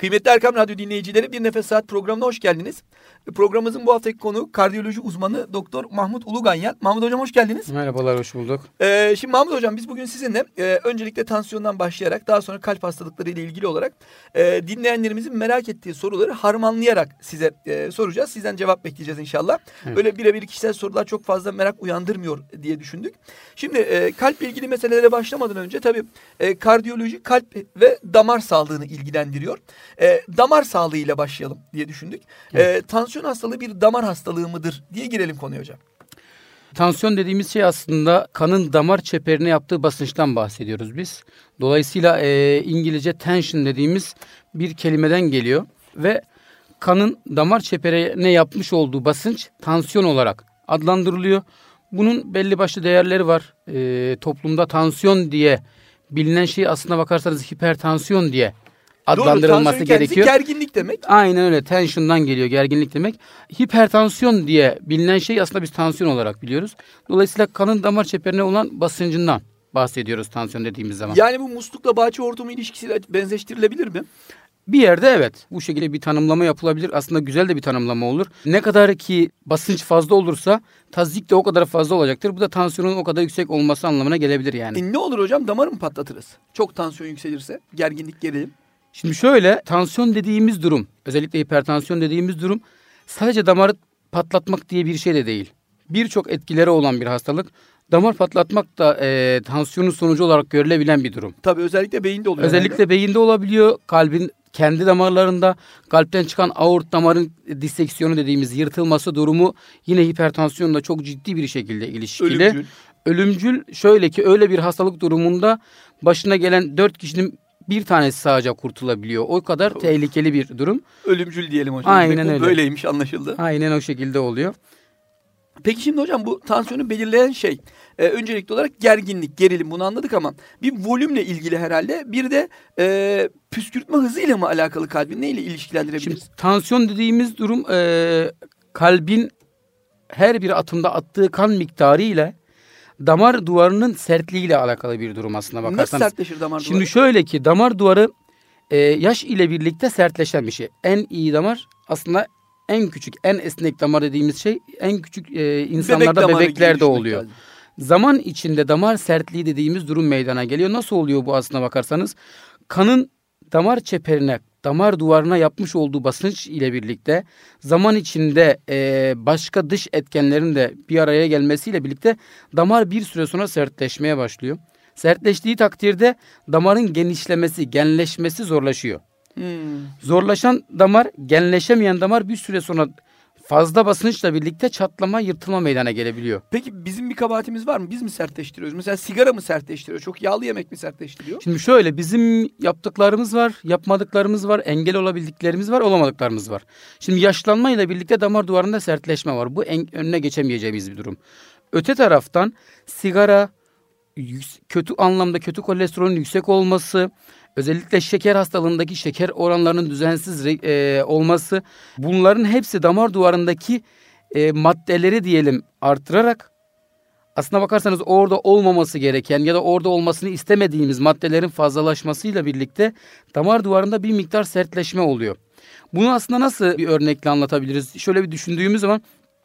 Kıymetli Erkam Radyo dinleyicileri, Bir Nefes Saat programına hoş geldiniz. Programımızın bu haftaki konuğu kardiyoloji uzmanı Doktor Mahmut Uluganyan. Mahmut Hocam hoş geldiniz. Merhabalar, hoş bulduk. Şimdi Mahmut Hocam, biz bugün sizinle öncelikle tansiyondan başlayarak daha sonra kalp hastalıkları ile ilgili olarak dinleyenlerimizin merak ettiği soruları harmanlayarak size soracağız. Sizden cevap bekleyeceğiz inşallah. Evet. Böyle birebir kişisel sorular çok fazla merak uyandırmıyor diye düşündük. Şimdi kalple ilgili meselelere başlamadan önce tabii kardiyoloji kalp ve damar sağlığını ilgilendiriyor. Damar sağlığı ile başlayalım diye düşündük. Evet. Tansiyon hastalığı bir damar hastalığı mıdır diye girelim konuya hocam. Tansiyon dediğimiz şey aslında kanın damar çeperine yaptığı basınçtan bahsediyoruz biz. Dolayısıyla İngilizce tension dediğimiz bir kelimeden geliyor ve kanın damar çeperine yapmış olduğu basınç tansiyon olarak adlandırılıyor. Bunun belli başlı değerleri var. Toplumda tansiyon diye bilinen şey aslına bakarsanız hipertansiyon diye adlandırılması doğru, gerekiyor. Gerginlik demek. Aynen öyle. Tension'dan geliyor, gerginlik demek. Hipertansiyon diye bilinen şey aslında biz tansiyon olarak biliyoruz. Dolayısıyla kanın damar çeperine olan basıncından bahsediyoruz tansiyon dediğimiz zaman. Yani bu muslukla bahçe hortumu ilişkisiyle benzeştirilebilir mi? Bir yerde evet. Bu şekilde bir tanımlama yapılabilir. Aslında güzel de bir tanımlama olur. Ne kadar ki basınç fazla olursa tazyik de o kadar fazla olacaktır. Bu da tansiyonun o kadar yüksek olması anlamına gelebilir yani. Ne olur hocam? Damarı mı patlatırız? Çok tansiyon yükselirse, gerginlik, gerilim. Şimdi şöyle, tansiyon dediğimiz durum, özellikle hipertansiyon dediğimiz durum sadece damarı patlatmak diye bir şey de değil. Birçok etkileri olan bir hastalık. Damar patlatmak da tansiyonun sonucu olarak görülebilen bir durum. Tabii özellikle beyinde oluyor. Özellikle beyinde olabiliyor. Kalbin kendi damarlarında, kalpten çıkan aort damarın diseksiyonu dediğimiz yırtılması durumu yine hipertansiyonla çok ciddi bir şekilde ilişkili. Ölümcül şöyle ki öyle bir hastalık durumunda başına gelen 4 kişinin bir tanesi sadece kurtulabiliyor. O kadar tehlikeli bir durum. Ölümcül diyelim hocam. Aynen öyle. Böyleymiş, anlaşıldı. Aynen o şekilde oluyor. Peki şimdi hocam, bu tansiyonu belirleyen şey öncelikli olarak gerginlik, gerilim, bunu anladık ama bir volümle ilgili herhalde, bir de püskürtme hızıyla mı alakalı, kalbin neyle ilişkilendirebiliriz? Şimdi tansiyon dediğimiz durum kalbin her bir atımda attığı kan miktarı ile damar duvarının sertliğiyle alakalı bir durum aslında bakarsanız. Nasıl sertleşir damar duvarı? Şimdi şöyle ki damar duvarı yaş ile birlikte sertleşen bir şey. En iyi damar aslında en küçük, en esnek damar dediğimiz şey en küçük insanlarda, bebeklerde oluyor. Zaman içinde damar sertliği dediğimiz durum meydana geliyor. Nasıl oluyor bu aslına bakarsanız? Kanın damar çeperine, damar duvarına yapmış olduğu basınç ile birlikte zaman içinde başka dış etkenlerin de bir araya gelmesiyle birlikte damar bir süre sonra sertleşmeye başlıyor. Sertleştiği takdirde damarın genişlemesi, genleşmesi zorlaşıyor. Zorlaşan damar, genleşemeyen damar bir süre sonra fazla basınçla birlikte çatlama, yırtılma meydana gelebiliyor. Peki bizim bir kabahatimiz var mı? Biz mi sertleştiriyoruz? Mesela sigara mı sertleştiriyor? Çok yağlı yemek mi sertleştiriyor? Şimdi şöyle, bizim yaptıklarımız var, yapmadıklarımız var, engel olabildiklerimiz var, olamadıklarımız var. Şimdi yaşlanmayla birlikte damar duvarında sertleşme var. Bu önüne geçemeyeceğimiz bir durum. Öte taraftan sigara, kötü anlamda kötü kolesterolün yüksek olması, özellikle şeker hastalığındaki şeker oranlarının düzensiz olması, bunların hepsi damar duvarındaki maddeleri diyelim artırarak, aslına bakarsanız orada olmaması gereken ya da orada olmasını istemediğimiz maddelerin fazlalaşmasıyla birlikte damar duvarında bir miktar sertleşme oluyor. Bunu aslında nasıl bir örnekle anlatabiliriz? Şöyle bir düşündüğümüz zaman,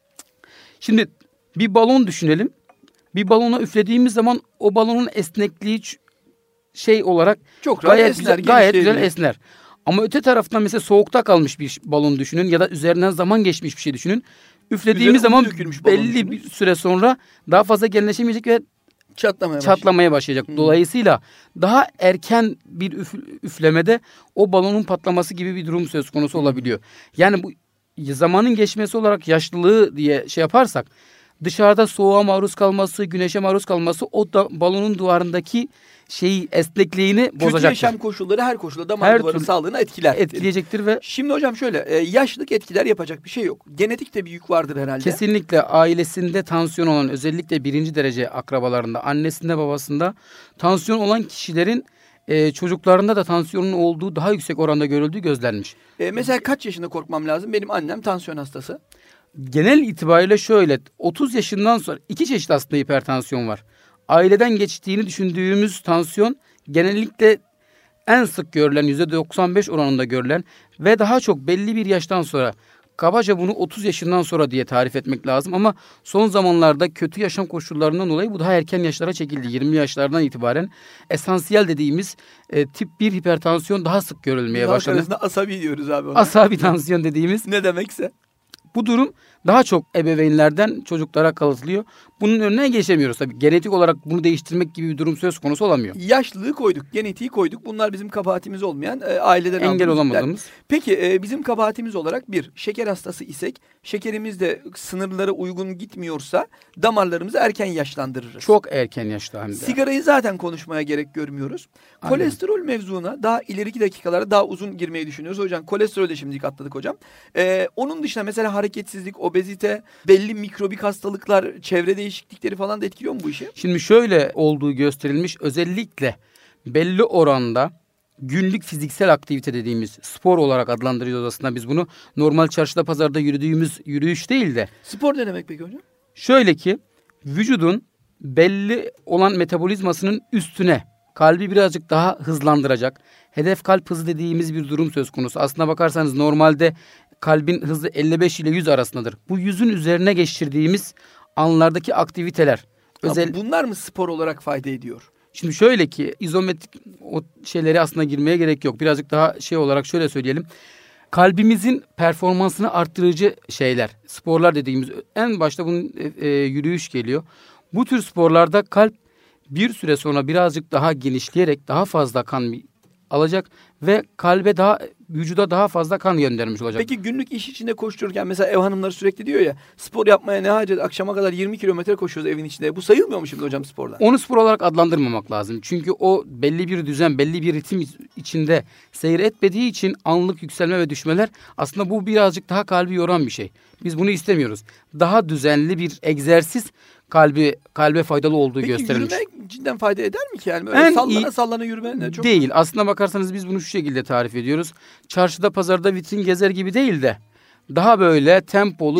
şimdi bir balon düşünelim. Bir balona üflediğimiz zaman o balonun esnekliği şey olarak çok gayet güzel esner. Ama öte taraftan mesela soğukta kalmış bir balon düşünün ya da üzerinden zaman geçmiş bir şey düşünün. Üflediğimiz zaman belli bir süre sonra daha fazla genleşemeyecek ve çatlamaya başlayacak. Dolayısıyla daha erken bir üflemede o balonun patlaması gibi bir durum söz konusu olabiliyor. Yani bu zamanın geçmesi olarak yaşlılığı diye şey yaparsak, dışarıda soğuğa maruz kalması, güneşe maruz kalması o da balonun duvarındaki esnekliğini bozacaktır. Kötü yaşam koşulları her koşulda damar duvarı sağlığını etkileyecektir ve şimdi hocam şöyle, yaşlılık etkiler yapacak bir şey yok. Genetikte bir yük vardır herhalde. Kesinlikle ailesinde tansiyon olan, özellikle 1. derece akrabalarında, annesinde babasında tansiyon olan kişilerin çocuklarında da tansiyonun olduğu daha yüksek oranda görüldüğü gözlenmiş. Mesela kaç yaşında korkmam lazım? Benim annem tansiyon hastası. Genel itibariyle şöyle, 30 yaşından sonra 2 çeşit aslında hipertansiyon var. Aileden geçtiğini düşündüğümüz tansiyon genellikle en sık görülen %95 oranında görülen ve daha çok belli bir yaştan sonra, kabaca bunu 30 yaşından sonra diye tarif etmek lazım ama son zamanlarda kötü yaşam koşullarından dolayı bu daha erken yaşlara çekildi. 20 yaşlardan itibaren esansiyel dediğimiz tip 1 hipertansiyon daha sık görülmeye başladı. Asabi diyoruz abi ona. Asabi tansiyon dediğimiz. Ne demekse. Bu durum daha çok ebeveynlerden çocuklara kalıtılıyor. Bunun önüne geçemiyoruz tabii. Genetik olarak bunu değiştirmek gibi bir durum söz konusu olamıyor. Yaşlılığı koyduk, genetiği koyduk. Bunlar bizim kabahatimiz olmayan aileden engel olamadığımız. Peki bizim kabahatimiz olarak bir, şeker hastası isek, şekerimiz de sınırlara uygun gitmiyorsa damarlarımızı erken yaşlandırırız. Çok erken yaşta hem de. Sigarayı zaten konuşmaya gerek görmüyoruz. Aynen. Kolesterol mevzuna daha ileriki dakikalara daha uzun girmeyi düşünüyoruz. Hocam kolesterolü de şimdilik atladık hocam. Onun dışında mesela hareketsizlik, obezite, belli mikrobik hastalıklar, çevre değişiklikleri falan da etkiliyor mu bu işi? Şimdi şöyle olduğu gösterilmiş, özellikle belli oranda günlük fiziksel aktivite dediğimiz, spor olarak adlandırıyoruz aslında biz bunu. Normal çarşıda pazarda yürüdüğümüz yürüyüş değil de. Spor ne demek peki hocam? Şöyle ki vücudun belli olan metabolizmasının üstüne kalbi birazcık daha hızlandıracak, hedef kalp hızı dediğimiz bir durum söz konusu. Aslına bakarsanız normalde kalbin hızı 55 ile 100 arasındadır. Bu 100'ün üzerine geçirdiğimiz anlardaki aktiviteler. Bunlar mı spor olarak fayda ediyor? Şimdi şöyle ki izometrik o şeylere aslında girmeye gerek yok. Birazcık daha şey olarak şöyle söyleyelim. Kalbimizin performansını arttırıcı şeyler, sporlar dediğimiz, en başta bunun yürüyüş geliyor. Bu tür sporlarda kalp bir süre sonra birazcık daha genişleyerek daha fazla kan alacak ve vücuda daha fazla kan göndermiş olacak. Peki günlük iş içinde koştururken mesela ev hanımları sürekli diyor ya, spor yapmaya ne hacet, akşama kadar 20 kilometre koşuyoruz evin içinde. Bu sayılmıyor mu şimdi hocam spordan? Onu spor olarak adlandırmamak lazım. Çünkü o belli bir düzen, belli bir ritim içinde seyir etmediği için anlık yükselme ve düşmeler, aslında bu birazcık daha kalbi yoran bir şey. Biz bunu istemiyoruz. Daha düzenli bir egzersiz kalbe faydalı olduğu gösterilmiş. Peki yürümek cidden fayda eder mi ki? Yani öyle sallana yürüme çok değil. Aslına bakarsanız biz bunu şu şekilde tarif ediyoruz. Çarşıda pazarda vitrin gezer gibi değil de daha böyle tempolu,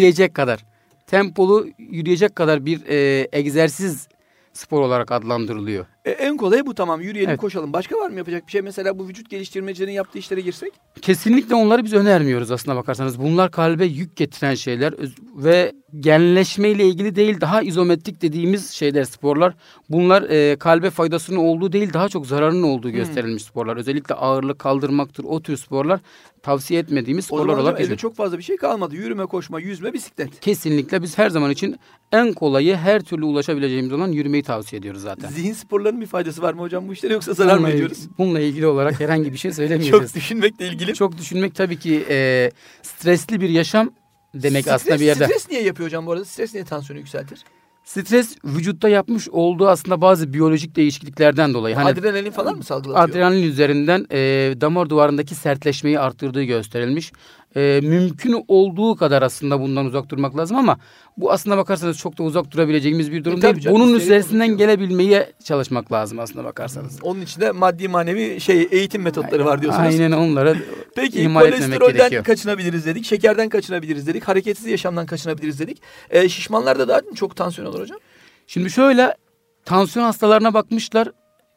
tempolu yürüyecek kadar bir egzersiz spor olarak adlandırılıyor. En kolayı bu, tamam, yürüyelim, Evet. Koşalım. Başka var mı yapacak bir şey? Mesela bu vücut geliştirmecilerin yaptığı işlere girsek? Kesinlikle onları biz önermiyoruz aslına bakarsanız. Bunlar kalbe yük getiren şeyler ve genleşmeyle ilgili değil, daha izometrik dediğimiz şeyler, sporlar. Bunlar kalbe faydasının olduğu değil, daha çok zararının olduğu gösterilmiş sporlar. Özellikle ağırlık kaldırmaktır, o tür sporlar tavsiye etmediğimiz sporlar olarak elde çok fazla bir şey kalmadı. Yürüme, koşma, yüzme, bisiklet. Kesinlikle biz her zaman için en kolayı, her türlü ulaşabileceğimiz olan yürümeyi tavsiye ediyoruz zaten. Zihin sporlarının bir faydası var mı hocam bu işlere, yoksa zarar mı ediyoruz? Bununla ilgili olarak herhangi bir şey söylemiyoruz. Çok düşünmekle ilgili. Çok düşünmek tabii ki stresli bir yaşam demek aslında bir yerde. Stres niye yapıyor hocam bu arada? Stres niye tansiyonu yükseltir? Stres vücutta yapmış olduğu aslında bazı biyolojik değişikliklerden dolayı. Adrenalin falan mı salgılatıyor? Adrenalin üzerinden damar duvarındaki sertleşmeyi arttırdığı gösterilmiş. Mümkün olduğu kadar aslında bundan uzak durmak lazım ama bu aslına bakarsanız çok da uzak durabileceğimiz bir durum değil. Canım, bunun üstesinden gelebilmeye çalışmak lazım aslına bakarsanız. Onun için de maddi manevi eğitim metotları var diyorsunuz. Aynen, onlara Peki ihmal etmemek kolesterolden gerekiyor. kaçınabiliriz dedik, şekerden kaçınabiliriz dedik, hareketsiz yaşamdan kaçınabiliriz dedik. Şişmanlarda daha çok tansiyon olur hocam. Şimdi şöyle, tansiyon hastalarına bakmışlar.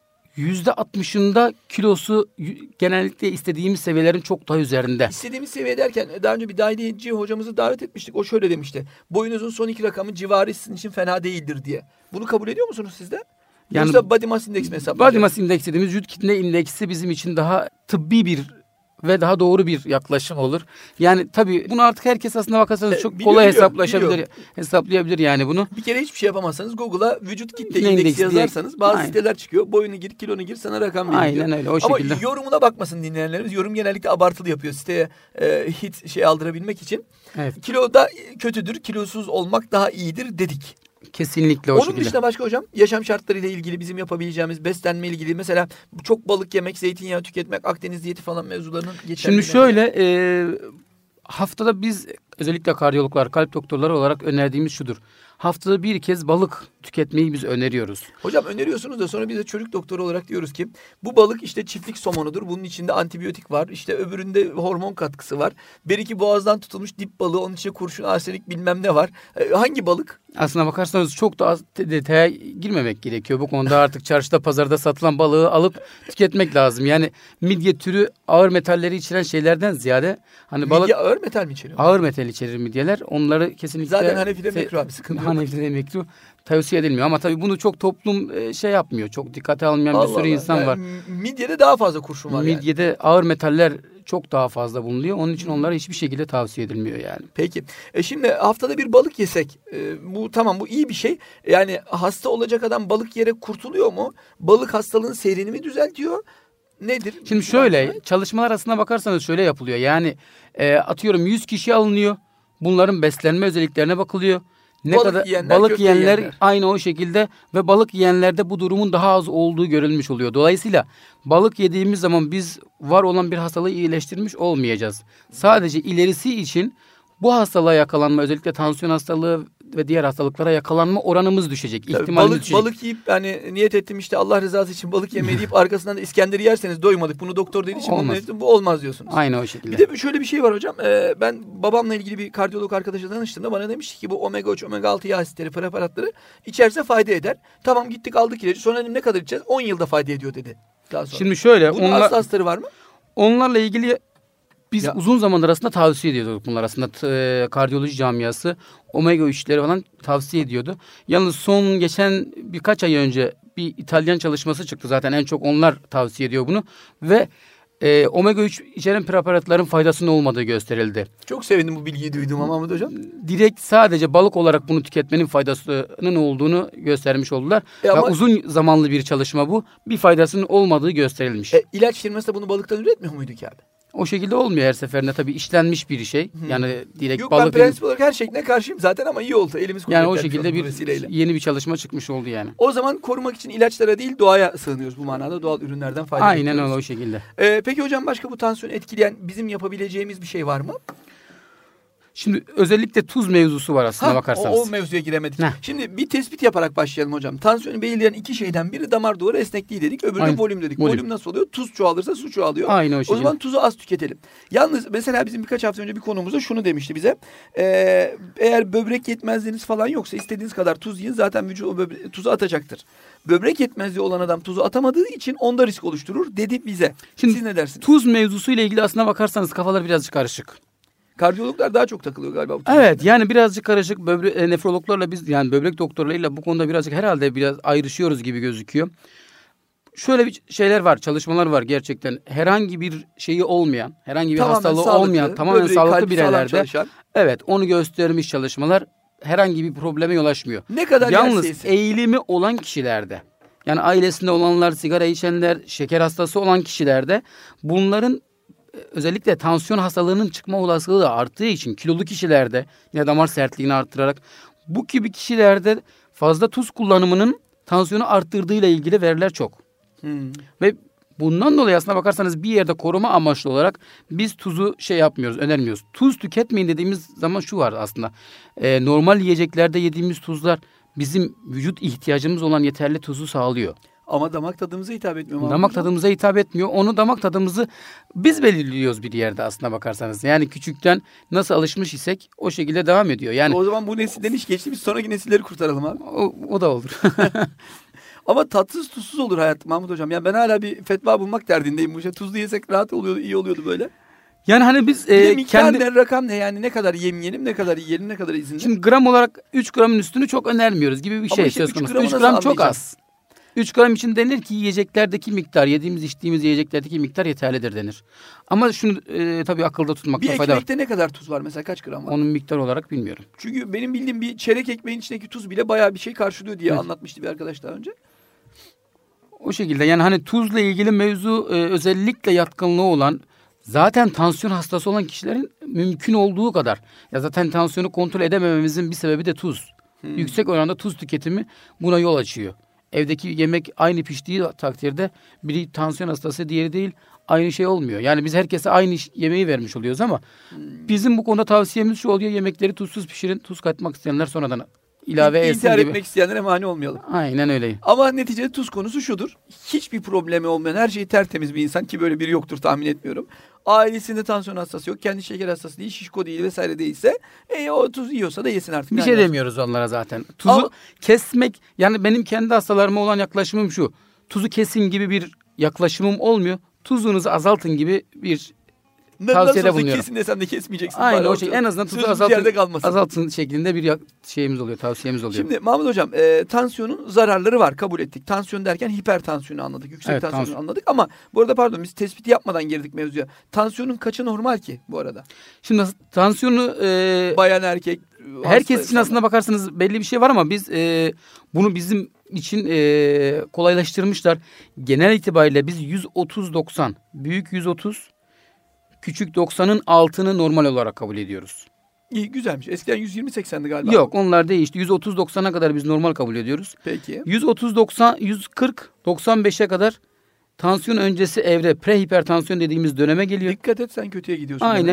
%60'ında kilosu genellikle istediğimiz seviyelerin çok daha üzerinde. İstediğimiz seviye derken daha önce bir dahiliyeci hocamızı davet etmiştik. O şöyle demişti: boyunuzun son 2 rakamı civarı sizin için fena değildir diye. Bunu kabul ediyor musunuz siz de? Yani yoksa body mass index mi hesaplayacağız? Body mass index dediğimiz vücut kitle indeksi bizim için daha tıbbi bir ve daha doğru bir yaklaşım olur. Yani tabii bunu artık herkes aslına bakarsanız çok kolay hesaplayabilir yani bunu. Bir kere hiçbir şey yapamazsanız Google'a vücut kitle İndeksi indeksi yazarsanız bazı Aynen. siteler çıkıyor. Boyunu gir, kilonu gir, sana rakam veriyor. Aynen öyle, o şekilde. Ama yorumuna bakmasın dinleyenlerimiz. Yorum genellikle abartılı yapıyor siteye hit aldırabilmek için. Evet. Kilo da kötüdür, kilosuz olmak daha iyidir dedik. Kesinlikle o Onun şekilde. dışında başka hocam, yaşam şartlarıyla ilgili bizim yapabileceğimiz, beslenme ilgili, mesela çok balık yemek, zeytinyağı tüketmek, Akdeniz diyeti falan mevzularının geçerli. Şimdi şöyle haftada biz özellikle kardiyologlar, kalp doktorları olarak önerdiğimiz şudur. haftada bir kez balık tüketmeyi biz öneriyoruz. Hocam öneriyorsunuz da sonra biz de çocuk doktoru olarak diyoruz ki bu balık işte çiftlik somonudur. Bunun içinde antibiyotik var. İşte öbüründe hormon katkısı var. Beriki boğazdan tutulmuş dip balığı, onun içinde kurşun, arsenik bilmem ne var. Hangi balık? Aslına bakarsanız çok da detaya girmemek gerekiyor. Bu konuda artık çarşıda pazarda satılan balığı alıp tüketmek lazım. Yani midye türü ağır metalleri içeren şeylerden ziyade hani balık Midye ağır metal mi içeriyor? ağır metal içerir midyeler. Onları kesinlikle Zaten Hanefi'de mekruh abi, sıkıntı yok. Hanefi'de mekruh tavsiye edilmiyor ama tabii bunu çok toplum şey yapmıyor. Çok dikkate almayan bir sürü insan yani var. Midyede daha fazla kurşun var Midyede ağır metaller çok daha fazla bulunuyor. Onun için onlara hiçbir şekilde tavsiye edilmiyor yani. Peki. Şimdi haftada bir balık yesek bu tamam, bu iyi bir şey. Yani hasta olacak adam balık yiyerek kurtuluyor mu? Balık hastalığın seyrini mi düzeltiyor? Nedir? Şimdi şöyle çalışmalar arasına bakarsanız şöyle yapılıyor. Yani atıyorum 100 kişi alınıyor. Bunların beslenme özelliklerine bakılıyor. Balık yiyenler aynı o şekilde ve balık yiyenlerde bu durumun daha az olduğu görülmüş oluyor. Dolayısıyla balık yediğimiz zaman biz var olan bir hastalığı iyileştirmiş olmayacağız. Sadece ilerisi için bu hastalığa yakalanma, özellikle tansiyon hastalığı ve diğer hastalıklara yakalanma oranımız düşecek. İhtimalimiz düşecek. Balık yiyip hani niyet ettim işte Allah rızası için balık yemeyi deyip arkasından da İskender'i yerseniz doymadık. Bunu doktor dediği için bunun ettim, bu olmaz diyorsunuz. Aynı o şekilde. Bir de şöyle bir şey var hocam. Ben babamla ilgili bir kardiyolog arkadaşla danıştığımda bana demişti ki bu omega 3, omega 6 yağ asitleri preparatları içerse fayda eder. Tamam, gittik aldık ilacı. Sonra dedim ne kadar içeceğiz? 10 yılda fayda ediyor dedi. Daha sonra. Şimdi şöyle. Bunun hastaları var mı? Onlarla ilgili biz uzun zamandır aslında tavsiye ediyorduk bunlar aslında. Kardiyoloji camiası omega 3'leri falan tavsiye ediyordu. Yalnız son geçen birkaç ay önce bir İtalyan çalışması çıktı. Zaten en çok onlar tavsiye ediyor bunu. Ve omega 3 içeren preparatların faydasının olmadığı gösterildi. Çok sevindim bu bilgiyi duyduğuma Mahmut Hocam. Direkt sadece balık olarak bunu tüketmenin faydasının olduğunu göstermiş oldular. Ama uzun zamanlı bir çalışma bu. Bir faydasının olmadığı gösterilmiş. İlaç firması da bunu balıktan üretmiyor muydu ki abi? O şekilde olmuyor her seferinde, tabii işlenmiş bir şey. Yani direkt Yok, balık. Ben prensip olarak her şekline karşıyım zaten ama iyi oldu. Elimiz yani o şekilde yeni bir çalışma çıkmış oldu yani. O zaman korumak için ilaçlara değil doğaya sığınıyoruz bu manada. Doğal ürünlerden faydalanıyoruz. Aynen öyle, o şekilde. Peki hocam başka bu tansiyonu etkileyen bizim yapabileceğimiz bir şey var mı? Şimdi özellikle tuz mevzusu var aslına bakarsanız. O mevzuya giremedik. Şimdi bir tespit yaparak başlayalım hocam. Tansiyonu belirleyen iki şeyden biri damar duvarı esnekliği dedik. Öbürü volüm dedik. Volüm nasıl oluyor? Tuz çoğalırsa su çoğalıyor. Aynı o şekilde. O zaman tuzu az tüketelim. Yalnız mesela bizim birkaç hafta önce bir konumuzda şunu demişti bize. Eğer böbrek yetmezliğiniz falan yoksa istediğiniz kadar tuz yiyin. Zaten vücut o tuzu atacaktır. Böbrek yetmezliği olan adam tuzu atamadığı için onda risk oluşturur dedi bize. Şimdi siz ne dersiniz? Tuz mevzusuyla ilgili aslına bakarsanız kafalar birazcık karışık. Kardiyologlar daha çok takılıyor galiba. Evet, yani birazcık karışık. Nefrologlarla biz, yani böbrek doktorlarıyla bu konuda birazcık herhalde biraz ayrışıyoruz gibi gözüküyor. Şöyle bir şeyler var, çalışmalar var gerçekten. Herhangi bir şeyi olmayan, herhangi bir hastalığı olmayan, tamamen sağlıklı bireylerde. Evet, onu göstermiş çalışmalar herhangi bir probleme yol açmıyor. Ne kadar yalnız eğilimi olan kişilerde, yani ailesinde olanlar, sigara içenler, şeker hastası olan kişilerde bunların özellikle tansiyon hastalığının çıkma olasılığı da arttığı için kilolu kişilerde yine damar sertliğini arttırarak bu gibi kişilerde fazla tuz kullanımının tansiyonu arttırdığıyla ilgili veriler çok. Ve bundan dolayı aslına bakarsanız bir yerde koruma amaçlı olarak biz tuzu önermiyoruz. Tuz tüketmeyin dediğimiz zaman şu var aslında. Normal yiyeceklerde yediğimiz tuzlar bizim vücut ihtiyacımız olan yeterli tuzu sağlıyor. Ama damak tadımıza hitap etmiyor. Damak tadımıza hitap etmiyor. Onu damak tadımızı biz belirliyoruz bir yerde aslına bakarsanız. Yani küçükten nasıl alışmış isek o şekilde devam ediyor. Yani o zaman bu nesilden iş geçti, biz sonraki nesilleri kurtaralım abi. O da olur. Ama tatsız tuzsuz olur hayat Mahmut Hocam. Yani ben hala bir fetva bulmak derdindeyim. Bu tuzlu yesek rahat oluyordu, iyi oluyordu böyle. Yani hani biz miktar rakam ne, yani ne kadar yemeyelim, ne kadar yiyelim, ne kadar izinli. Şimdi gram olarak 3 gramın üstünü çok önermiyoruz gibi bir şey söz konusu. 3 gram çok az. 3 gram için denir ki yiyeceklerdeki miktar, yediğimiz içtiğimiz yiyeceklerdeki miktar yeterlidir denir. Ama şunu tabii akılda tutmakta fayda var. Bir ekmekte ne kadar tuz var mesela, kaç gram var? Onun miktar olarak bilmiyorum. Çünkü benim bildiğim bir çeyrek ekmeğin içindeki tuz bile bayağı bir şey karşılıyor diye anlatmıştı bir arkadaş daha önce. O şekilde yani hani tuzla ilgili mevzu özellikle yatkınlığı olan, zaten tansiyon hastası olan kişilerin mümkün olduğu kadar, ya zaten tansiyonu kontrol edemememizin bir sebebi de tuz. Yüksek oranda tuz tüketimi buna yol açıyor. Evdeki yemek aynı piştiği takdirde biri tansiyon hastası, diğeri değil, aynı şey olmuyor. Yani biz herkese aynı yemeği vermiş oluyoruz ama bizim bu konuda tavsiyemiz şu oluyor: yemekleri tuzsuz pişirin. Tuz katmak isteyenler sonradan ilave İntihar gibi. etmek isteyenlere mani olmayalım. Aynen öyle. Ama neticede tuz konusu şudur. Hiçbir problemi olmayan, her şeyi tertemiz bir insan, ki böyle biri yoktur tahmin etmiyorum. Ailesinde tansiyon hastası yok, kendi şeker hastası değil, şişko değil vesaire değilse o tuz yiyorsa da yesin artık. Bir şey demiyoruz onlara zaten. Tuzu kesmek, yani benim kendi hastalarıma olan yaklaşımım şu. Tuzu kesin gibi bir yaklaşımım olmuyor. Tuzunuzu azaltın gibi bir tavsiyede bulunuyorum. Kesin desem de kesmeyeceksin. Aynen o şey. En azından tuzu azaltın şeklinde bir şeyimiz oluyor, tavsiyemiz oluyor. Şimdi Mahmut Hocam, tansiyonun zararları var, kabul ettik. Tansiyon derken hipertansiyonu anladık, yüksek tansiyonu anladık. Ama bu arada pardon, biz tespiti yapmadan girdik mevzuya. Tansiyonun kaçı normal ki bu arada? Şimdi tansiyonu bayan erkek herkes için aslında bakarsanız belli bir şey var ama biz bunu bizim için kolaylaştırmışlar. Genel itibariyle biz 130-90, büyük 130, küçük 90'ın altını normal olarak kabul ediyoruz. İyi, güzelmiş. Eskiden 120-80'di galiba. Yok, onlar değişti. 130-90'a kadar biz normal kabul ediyoruz. Peki. 130-90, 140-95'e kadar tansiyon öncesi evre, prehipertansiyon dediğimiz döneme geliyor. Dikkat et, sen kötüye gidiyorsun. Aynen,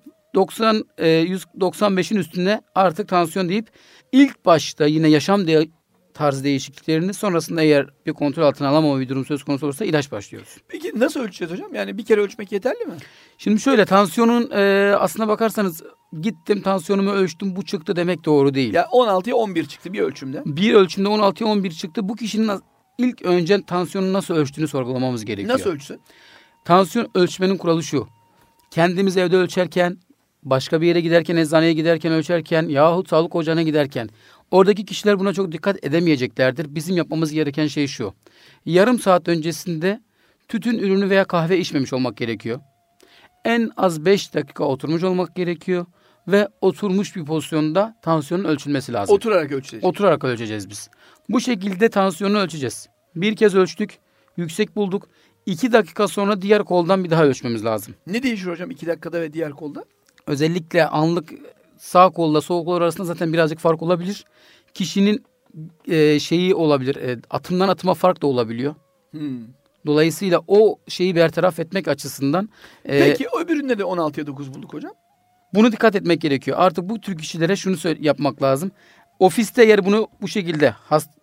140-195'in üstünde artık tansiyon deyip ilk başta yine yaşam tarzı değişikliklerini, sonrasında eğer bir kontrol altına alamama bir durum söz konusu olursa ilaç başlıyoruz. Peki nasıl ölçeceğiz hocam? Yani bir kere ölçmek yeterli mi? Şimdi şöyle, tansiyonun aslına bakarsanız gittim tansiyonumu ölçtüm bu çıktı demek doğru değil. Ya 16'ya 11 çıktı bir ölçümde. Bir ölçümde 16'ya 11 çıktı. Bu kişinin ilk önce tansiyonunu nasıl ölçtüğünü sorgulamamız gerekiyor. Nasıl ölçsün? Tansiyon ölçmenin kuralı şu. Kendimiz evde ölçerken, başka bir yere giderken, eczaneye giderken ölçerken yahut sağlık ocağına giderken oradaki kişiler buna çok dikkat edemeyeceklerdir. Bizim yapmamız gereken şey şu. Yarım saat öncesinde tütün ürünü veya kahve içmemiş olmak gerekiyor. En az 5 dakika oturmuş olmak gerekiyor. Ve oturmuş bir pozisyonda tansiyonun ölçülmesi lazım. Oturarak ölçeceğiz. Oturarak ölçeceğiz biz. Bu şekilde tansiyonu ölçeceğiz. Bir kez ölçtük, yüksek bulduk. 2 dakika sonra diğer koldan bir daha ölçmemiz lazım. Ne değişir hocam 2 dakikada ve diğer kolda? Özellikle anlık sağ kolla sol kol arasında zaten birazcık fark olabilir. Kişinin şeyi olabilir, atımdan atıma fark da olabiliyor. Dolayısıyla o şeyi bertaraf etmek açısından. Peki öbüründe de 16'ya 9 bulduk hocam. Bunu dikkat etmek gerekiyor. Artık bu tür kişilere şunu yapmak lazım. Ofiste eğer bunu bu şekilde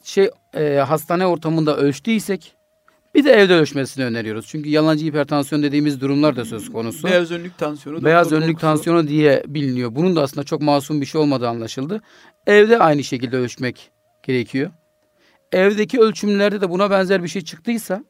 hastane ortamında ölçtüysek bir de evde ölçmesini öneriyoruz. Çünkü yalancı hipertansiyon dediğimiz durumlar da söz konusu. Beyaz önlük tansiyonu. Beyaz önlük tansiyonu diye biliniyor. Bunun da aslında çok masum bir şey olmadığı anlaşıldı. Evde aynı şekilde ölçmek gerekiyor. Evdeki ölçümlerde de buna benzer bir şey çıktıysa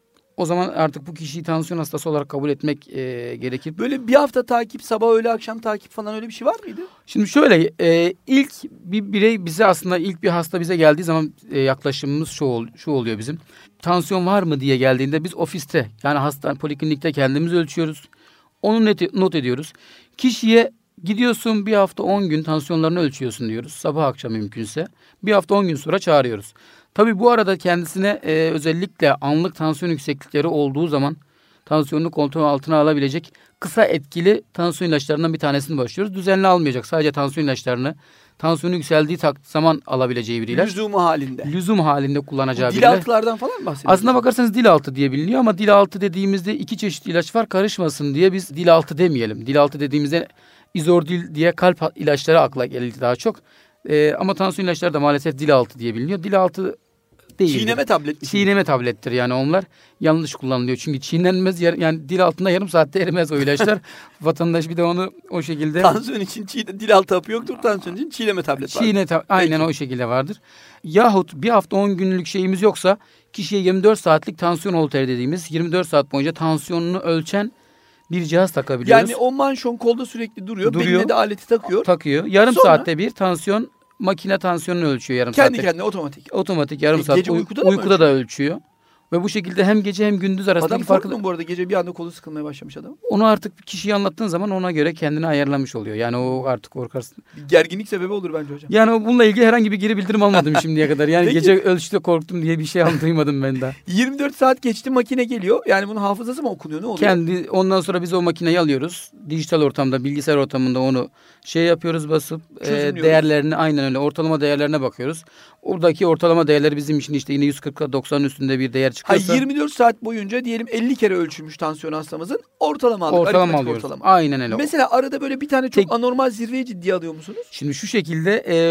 o zaman artık bu kişiyi tansiyon hastası olarak kabul etmek gerekir. Böyle bir hafta takip, sabah öğle akşam takip falan, öyle bir şey var mıydı? Şimdi şöyle, ilk bir birey bize aslında ilk bir hasta bize geldiği zaman yaklaşımımız şu oluyor bizim. Tansiyon var mı diye geldiğinde biz ofiste, yani hastane poliklinikte kendimiz ölçüyoruz. Onu not ediyoruz. Kişiye gidiyorsun, bir hafta 10 gün tansiyonlarını ölçüyorsun diyoruz. Sabah akşam mümkünse. Bir hafta 10 gün sonra çağırıyoruz. Tabii bu arada kendisine özellikle anlık tansiyon yükseklikleri olduğu zaman tansiyonunu kontrol altına alabilecek kısa etkili tansiyon ilaçlarından bir tanesini başlıyoruz. Düzenli almayacak, sadece tansiyon ilaçlarını tansiyonu yükseldiği zaman alabileceği bir ilaç. Lüzumu halinde. Lüzum halinde kullanacağı bir ilaç. Dil altılardan falan mı bahsediyorsunuz? Aslına bakarsanız dil altı diye biliniyor ama dil altı dediğimizde 2 çeşit ilaç var, karışmasın diye biz dil altı demeyelim. Dil altı dediğimizde izordil diye kalp ilaçları akla geldi daha çok. Ama tansiyon ilaçları da maalesef dil altı diye biliniyor. Dil altı değil. Çiğneme tablet. Çiğneme tablettir yani onlar. Yanlış kullanılıyor. Çünkü çiğnenmez, yani dil altında yarım saatte erimez o ilaçlar. Vatandaş bir de onu o şekilde. Tansiyon için dil altı hapı yoktur. Tansiyon için çiğneme tablet var. Aynen o şekilde vardır. Yahut bir hafta 10 günlük şeyimiz yoksa kişiye 24 saatlik tansiyon holteri dediğimiz 24 saat boyunca tansiyonunu ölçen bir cihaz takabiliyoruz. Yani o manşon kolda sürekli duruyor. Beline de aleti takıyor. Takıyor. Yarım saatte bir tansiyon, makine tansiyonunu ölçüyor yarım saatte. Kendi kendine otomatik. Otomatik yarım saat. Gece uykuda da ölçüyor. Ve bu şekilde hem gece hem gündüz arasındaki farkı... Adam bu arada gece bir anda kolu sıkılmaya başlamış adam. Onu artık kişiye anlattığın zaman ona göre kendini ayarlamış oluyor. Yani o artık korkarsın. Bir gerginlik sebebi olur bence hocam. Yani bununla ilgili herhangi bir geri bildirim almadım şimdiye kadar. Yani peki, gece ölçüde korktum diye bir şey duymadım ben daha. 24 saat geçti, makine geliyor. Yani bunun hafızası mı okunuyor, ne oluyor? Ondan sonra biz o makineyi alıyoruz. Dijital ortamda, bilgisayar ortamında onu yapıyoruz, basıp değerlerini, aynen öyle, ortalama değerlerine bakıyoruz. Oradaki ortalama değerleri bizim için işte yine 140-90'ın üstünde bir değer çıkıyorsa. 24 saat boyunca diyelim 50 kere ölçülmüş tansiyon hastamızın, ortalama aldık. Ortalama alıyoruz. Aynen öyle. Mesela arada böyle bir tane çok anormal zirveyi ciddiye alıyor musunuz? Şimdi şu şekilde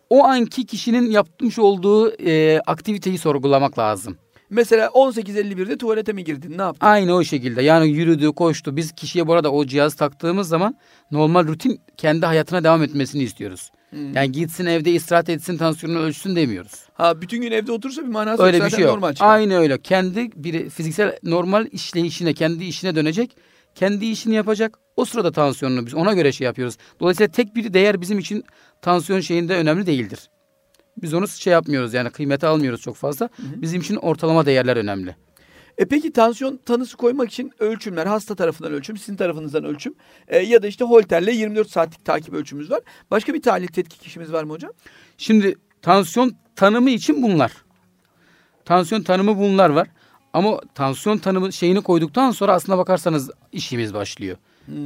o anki kişinin yapmış olduğu aktiviteyi sorgulamak lazım. Mesela 18.51'de tuvalete mi girdin? Ne yaptın? Aynı o şekilde. Yani yürüdü, koştu. Biz kişiye bu arada o cihaz taktığımız zaman normal rutin kendi hayatına devam etmesini istiyoruz. Yani gitsin evde istirahat etsin, tansiyonunu ölçsün demiyoruz. Ha, bütün gün evde oturursa bir manası Öyle yok. bir Zaten şey yok. normal çıkar. Aynı öyle. Kendi bir fiziksel normal işleyişine, kendi işine dönecek. Kendi işini yapacak. O sırada tansiyonunu biz ona göre şey yapıyoruz. Dolayısıyla tek bir değer bizim için tansiyon şeyinde önemli değildir. Biz onu şey yapmıyoruz, yani kıymete almıyoruz çok fazla. Bizim için ortalama değerler önemli. Peki tansiyon tanısı koymak için ölçümler, hasta tarafından ölçüm, sizin tarafınızdan ölçüm ya da işte holterle 24 saatlik takip ölçümümüz var. Başka bir tahlil tetkik işimiz var mı hocam? Şimdi tansiyon tanımı için bunlar. Tansiyon tanımı bunlar var. Ama tansiyon tanımı şeyini koyduktan sonra aslına bakarsanız işimiz başlıyor.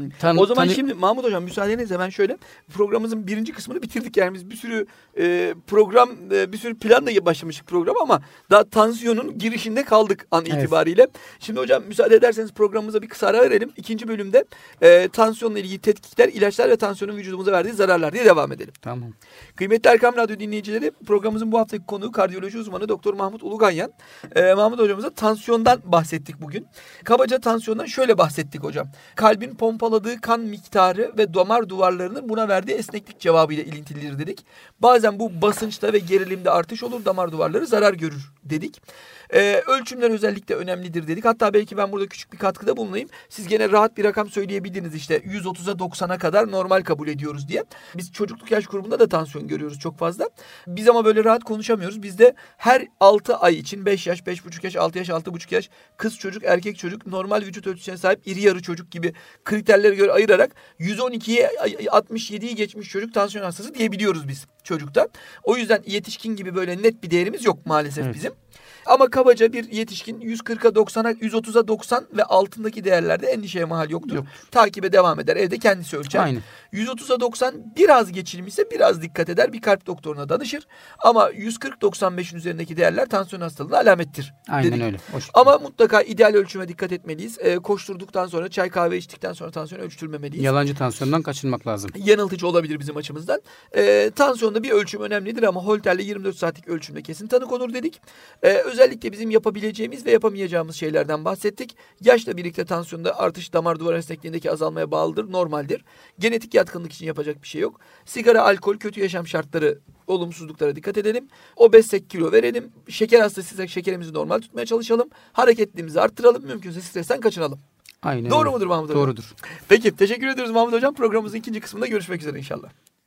O zaman şimdi Mahmut Hocam müsaadenizle ben şöyle programımızın birinci kısmını bitirdik. Yani biz bir sürü program, bir sürü planla başlamıştık program ama daha tansiyonun girişinde kaldık an itibariyle. Şimdi hocam müsaade ederseniz programımıza bir kısa ara verelim. İkinci bölümde tansiyonla ilgili tetkikler, ilaçlar ve tansiyonun vücudumuza verdiği zararlar diye devam edelim. Tamam. Kıymetli Erkam Radyo dinleyicileri, programımızın bu haftaki konuğu kardiyoloji uzmanı Doktor Mahmut Uluganyan. Mahmut hocamıza tansiyondan bahsettik bugün. Kabaca tansiyondan şöyle bahsettik hocam. Kalbin pompaladığı kan miktarı ve damar duvarlarının buna verdiği esneklik cevabıyla ilintilidir dedik. Bazen bu basınçta ve gerilimde artış olur, damar duvarları zarar görür dedik. Ölçümler özellikle önemlidir dedik. Hatta belki ben burada küçük bir katkıda bulunayım. Siz gene rahat bir rakam söyleyebilirsiniz, işte 130'a 90'a kadar normal kabul ediyoruz diye. Biz çocukluk yaş grubunda da tansiyon görüyoruz çok fazla. Biz ama böyle rahat konuşamıyoruz. Bizde her 6 ay için 5 yaş, 5,5 yaş, 6 yaş, 6,5 yaş, kız çocuk, erkek çocuk, normal vücut ölçüsüne sahip iri yarı çocuk gibi kriterlere göre ayırarak 112'ye 67'yi geçmiş çocuk tansiyon hastası diyebiliyoruz biz çocukta. O yüzden yetişkin gibi böyle net bir değerimiz yok maalesef bizim. Ama kabaca bir yetişkin 140'a 90'a 130'a 90 ve altındaki değerlerde endişeye mahal yoktur. Takibe devam eder. Evde kendisi ölçer. Aynen. 130'a 90 biraz geçilmişse biraz dikkat eder. Bir kalp doktoruna danışır. Ama 140-95'in üzerindeki değerler tansiyon hastalığına alamettir. Aynen dedik. öyle. Ama mutlaka ideal ölçüme dikkat etmeliyiz. Koşturduktan sonra, çay kahve içtikten sonra tansiyon ölçtürmemeliyiz. Yalancı tansiyondan kaçınmak lazım. Yanıltıcı olabilir bizim açımızdan. Tansiyonda bir ölçüm önemlidir ama holterle 24 saatlik ölçümde kesin tanı konur dedik. Özellikle bizim yapabileceğimiz ve yapamayacağımız şeylerden bahsettik. Yaşla birlikte tansiyonda artış damar duvar esnekliğindeki azalmaya bağlıdır, normaldir. Genetik yatkınlık için yapacak bir şey yok. Sigara, alkol, kötü yaşam şartları, olumsuzluklara dikkat edelim. Obezsek kilo verelim. Şeker hastasıysak şekerimizi normal tutmaya çalışalım. Hareketliliğimizi arttıralım. Mümkünse stresten kaçınalım. Aynen. Doğru mudur Mahmut Hocam? Doğrudur. Peki, teşekkür ediyoruz Mahmut Hocam. Programımızın ikinci kısmında görüşmek üzere inşallah.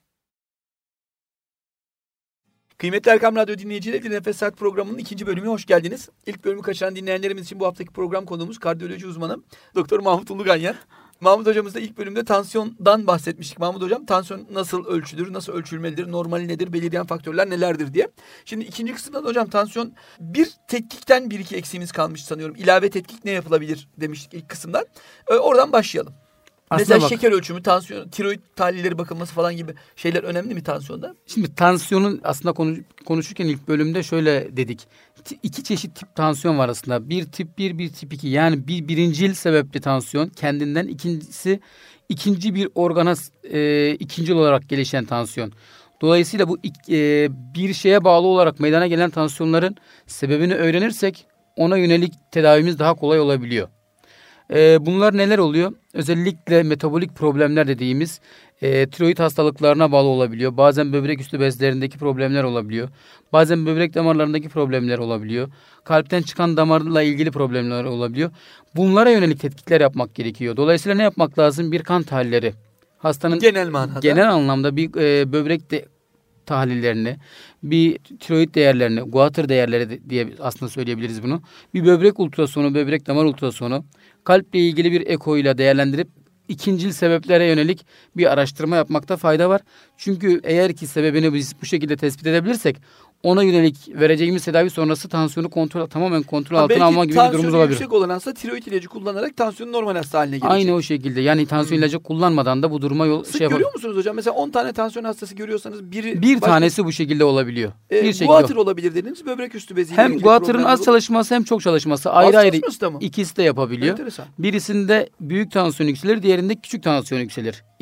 Kıymetli Erkam Radyo dinleyicileri, Bir Nefes Saat programının ikinci bölümüne hoş geldiniz. İlk bölümü kaçıran dinleyenlerimiz için bu haftaki program konuğumuz kardiyoloji uzmanı Doktor Mahmut Uluganyan. Mahmut hocamız da ilk bölümde tansiyondan bahsetmiştik. Mahmut hocam, tansiyon nasıl ölçülür, nasıl ölçülmelidir, normali nedir, belirleyen faktörler nelerdir diye. Şimdi ikinci kısımda da hocam tansiyon bir tetkikten bir iki eksiğimiz kalmış sanıyorum. İlave tetkik ne yapılabilir demiştik ilk kısımdan. Oradan başlayalım. Mesela şeker ölçümü, tansiyon, tiroid tahlilleri bakılması falan gibi şeyler önemli mi tansiyonda? Şimdi tansiyonun aslında konuşurken ilk bölümde şöyle dedik. İki çeşit tip tansiyon var aslında. Bir tip 1, bir tip 2. Yani birincil sebepli tansiyon kendinden, ikincisi ikinci bir organa ikincil olarak gelişen tansiyon. Dolayısıyla bu bir şeye bağlı olarak meydana gelen tansiyonların sebebini öğrenirsek ona yönelik tedavimiz daha kolay olabiliyor. Bunlar neler oluyor? Özellikle metabolik problemler dediğimiz tiroid hastalıklarına bağlı olabiliyor. Bazen böbrek üstü bezlerindeki problemler olabiliyor. Bazen böbrek damarlarındaki problemler olabiliyor. Kalpten çıkan damarla ilgili problemler olabiliyor. Bunlara yönelik tetkikler yapmak gerekiyor. Dolayısıyla ne yapmak lazım? Bir kan tahlilleri. Hastanın genel anlamda bir böbrek tahlillerini, bir tiroid değerlerini, guatr değerleri diye aslında söyleyebiliriz bunu. Bir böbrek ultrasonu, böbrek damar ultrasonu, kalple ilgili bir eko ile değerlendirip ikincil sebeplere yönelik bir araştırma yapmakta fayda var. Çünkü eğer ki sebebini biz bu şekilde tespit edebilirsek ona yönelik vereceğimiz tedavi sonrası tansiyonu tamamen kontrol altına alma gibi bir durumumuz olabilir. Tansiyonu yüksek olan hasta tiroid ilacı kullanarak tansiyonu normal hasta haline gelecek. Aynı o şekilde. Yani tansiyon ilacı kullanmadan da bu duruma Sık görüyor musunuz hocam? Mesela 10 tane tansiyon hastası görüyorsanız bir tanesi bu şekilde olabiliyor. Guatr olabilir dediniz. Böbrek üstü beziyle hem guatr'ın az çalışması hem çok çalışması ayrı ikisi de yapabiliyor. Enteresan. Birisinde büyük tansiyon yükselir, diğerinde küçük tansiyon yükselir.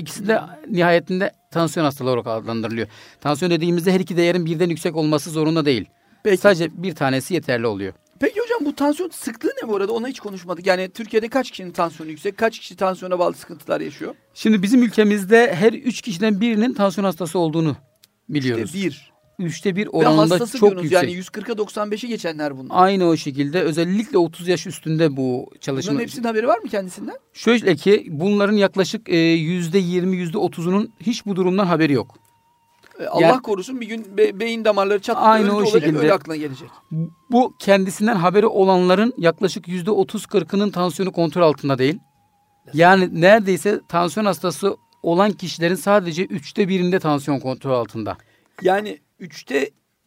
İkisi de nihayetinde tansiyon hastalığı olarak adlandırılıyor. Tansiyon dediğimizde her iki değerin birden yüksek olması zorunda değil. Peki. Sadece bir tanesi yeterli oluyor. Peki hocam bu tansiyon sıklığı ne bu arada? Ona hiç konuşmadık. Yani Türkiye'de kaç kişinin tansiyonu yüksek? Kaç kişi tansiyona bağlı sıkıntılar yaşıyor? Şimdi bizim ülkemizde her 3 kişiden birinin tansiyon hastası olduğunu biliyoruz. İşte bir. 3'te 1 Ve oranında hastası çok diyorsunuz. yüksek. Yani 140'a 95'i geçenler bunlar. Aynı o şekilde özellikle 30 yaş üstünde bu çalışma. Bunların hepsinin haberi var mı kendisinden? Şöyle ki bunların yaklaşık %20, %30'unun hiç bu durumdan haberi yok. Allah Yani- korusun bir gün beyin damarları çatladı, Aynı öldü o olacak, şekilde. öyle aklına gelecek. Bu kendisinden haberi olanların yaklaşık %30-40'ının tansiyonu kontrol altında değil. Yani neredeyse tansiyon hastası olan kişilerin sadece 3'te 1'inde tansiyon kontrol altında. Yani üçte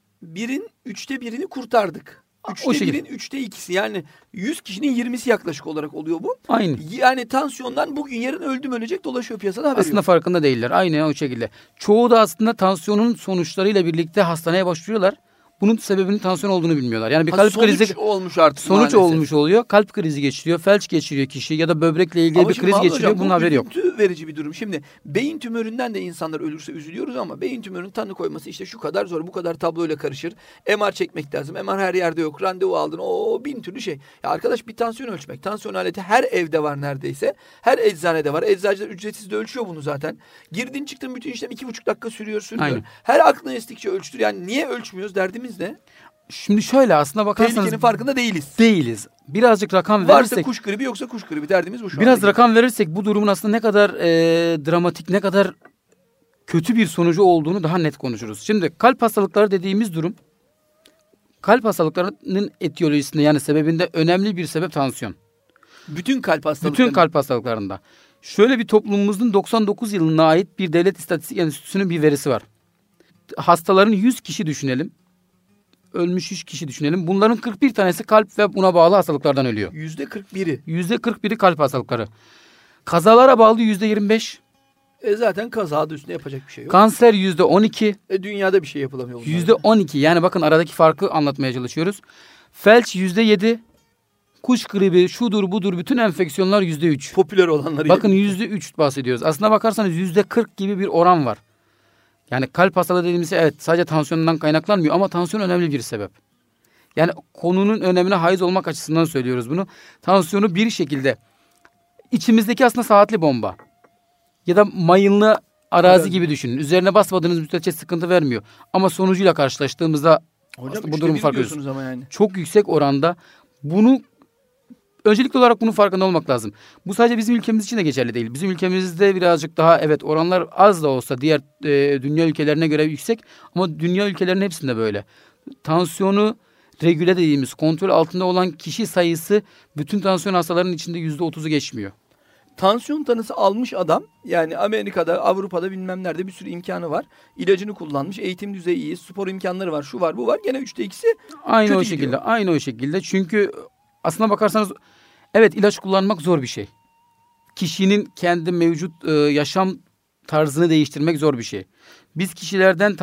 birini kurtardık. O Üçte şekilde. birin 3'te 2'si, yani 100 kişinin 20'si yaklaşık olarak oluyor bu. Aynı. Yani tansiyondan bugün yarın öldüm ölecek dolaşıyor piyasada, haberi Aslında yok. farkında değiller. Aynen o şekilde. Çoğu da aslında tansiyonun sonuçlarıyla birlikte hastaneye başvuruyorlar. Bunun sebebinin tansiyon olduğunu bilmiyorlar. Yani bir kalp Sonuç krizi olmuş artık sonuç maalesef. olmuş oluyor. Kalp krizi geçiriyor, felç geçiriyor kişi ya da böbrekle ilgili Ama bir şimdi kriz Mahmut geçiriyor. Hocam, Bunun bu haberi yok. üzüntü verici bir durum. Şimdi beyin tümöründen de insanlar ölürse üzülüyoruz ama beyin tümörünün tanı koyması işte şu kadar zor, bu kadar tabloyla karışır. MR çekmek lazım. MR her yerde yok. Randevu aldın. O bin türlü şey. Ya arkadaş, bir tansiyon ölçmek. Tansiyon aleti her evde var neredeyse. Her eczanede var. Eczacılar ücretsiz de ölçüyor bunu zaten. Girdin çıktın bütün işlem 2,5 dakika sürüyor. Aynen. Her aklına estikçe ölçtür. Yani niye ölçmüyoruz, derdimiz ne? Şimdi şöyle aslına bakarsanız Tehlikenin farkında değiliz. değiliz. Birazcık rakam Varsa verirsek, kuş gribi, yoksa kuş gribi, derdimiz bu şu biraz anda. rakam verirsek bu durumun aslında ne kadar dramatik, ne kadar kötü bir sonucu olduğunu daha net konuşuruz. Şimdi kalp hastalıkları dediğimiz durum, kalp hastalıklarının etiyolojisinde yani sebebinde önemli bir sebep tansiyon. Bütün kalp hastalıkları. Bütün kalp hastalıklarında. Şöyle bir toplumumuzun 99 yılına ait bir devlet istatistik enstitüsünün bir verisi var. Hastaların 100 kişi düşünelim. Ölmüş 100 kişi düşünelim. Bunların 41 tanesi kalp ve buna bağlı hastalıklardan ölüyor. %41'i. %41'i kalp hastalıkları. Kazalara bağlı %25. Zaten kazada üstüne yapacak bir şey yok. Kanser %12. Dünyada bir şey yapılamıyor bunlarla. %12. Yani bakın aradaki farkı anlatmaya çalışıyoruz. Felç %7. Kuş gribi, şudur budur bütün enfeksiyonlar %3. Popüler olanları. Bakın %3 bahsediyoruz. Aslına bakarsanız %40 gibi bir oran var. Yani kalp hastalığı dediğimiz şey evet sadece tansiyondan kaynaklanmıyor ama tansiyon önemli bir sebep. Yani konunun önemine haiz olmak açısından söylüyoruz bunu. Tansiyonu bir şekilde içimizdeki aslında saatli bomba ya da mayınlı arazi gibi düşünün. Üzerine basmadığınız müddetçe sıkıntı vermiyor. Ama sonucuyla karşılaştığımızda Hocam bu durumu fark ediyoruz. diyorsunuz ama yani. Çok yüksek oranda bunu öncelikli olarak bunun farkında olmak lazım. Bu sadece bizim ülkemiz için de geçerli değil. Bizim ülkemizde birazcık daha evet oranlar az da olsa diğer dünya ülkelerine göre yüksek ama dünya ülkelerinin hepsinde böyle. Tansiyonu regüle dediğimiz kontrol altında olan kişi sayısı bütün tansiyon hastalarının içinde %30'u geçmiyor. Tansiyon tanısı almış adam, yani Amerika'da, Avrupa'da bilmem nerede bir sürü imkanı var. İlacını kullanmış, eğitim düzeyi iyi, spor imkanları var, şu var bu var. Gene 2'si Aynı kötü o şekilde. gidiyor. Aynı o şekilde. Çünkü aslına bakarsanız evet ilaç kullanmak zor bir şey. Kişinin kendi mevcut yaşam tarzını değiştirmek zor bir şey. Biz kişilerden